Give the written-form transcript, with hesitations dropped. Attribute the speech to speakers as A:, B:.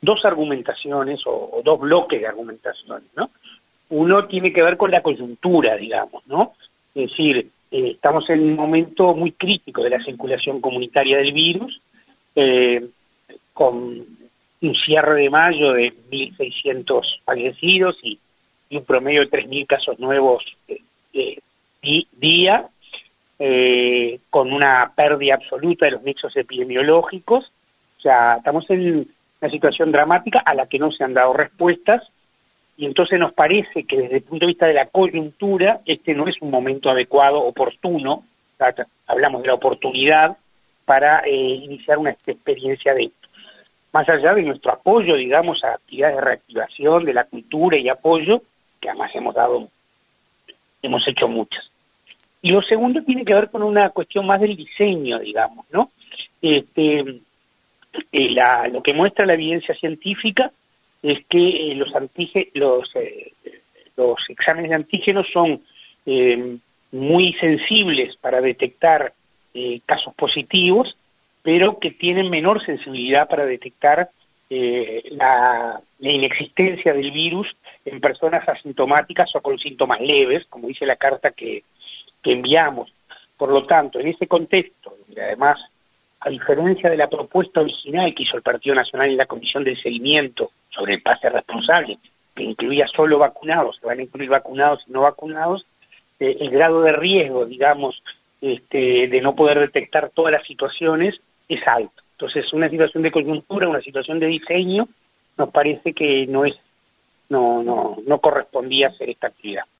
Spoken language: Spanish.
A: dos argumentaciones o dos bloques de argumentaciones, ¿no? Uno tiene que ver con la coyuntura, digamos, ¿no? Es decir, estamos en un momento muy crítico de la circulación comunitaria del virus, con un cierre de mayo de 1.600 fallecidos y un promedio de 3.000 casos nuevos día, con una pérdida absoluta de los nexos epidemiológicos. O sea, estamos en una situación dramática a la que no se han dado respuestas, y entonces nos parece que desde el punto de vista de la coyuntura, este no es un momento adecuado, oportuno, hablamos de la oportunidad para iniciar una experiencia de esto. Más allá de nuestro apoyo, digamos, a actividades de reactivación de la cultura y apoyo, que además hemos hecho muchas. Y lo segundo tiene que ver con una cuestión más del diseño, digamos, ¿no? Lo que muestra la evidencia científica es que los exámenes de antígenos son muy sensibles para detectar casos positivos, pero que tienen menor sensibilidad para detectar la inexistencia del virus en personas asintomáticas o con síntomas leves, como dice la carta que enviamos. Por lo tanto, en ese contexto, y además, a diferencia de la propuesta original que hizo el Partido Nacional en la Comisión de Seguimiento sobre el pase responsable, que incluía solo vacunados, se van a incluir vacunados y no vacunados, el grado de riesgo, digamos, de no poder detectar todas las situaciones es alto. Entonces, una situación de coyuntura, una situación de diseño, nos parece que no correspondía hacer esta actividad.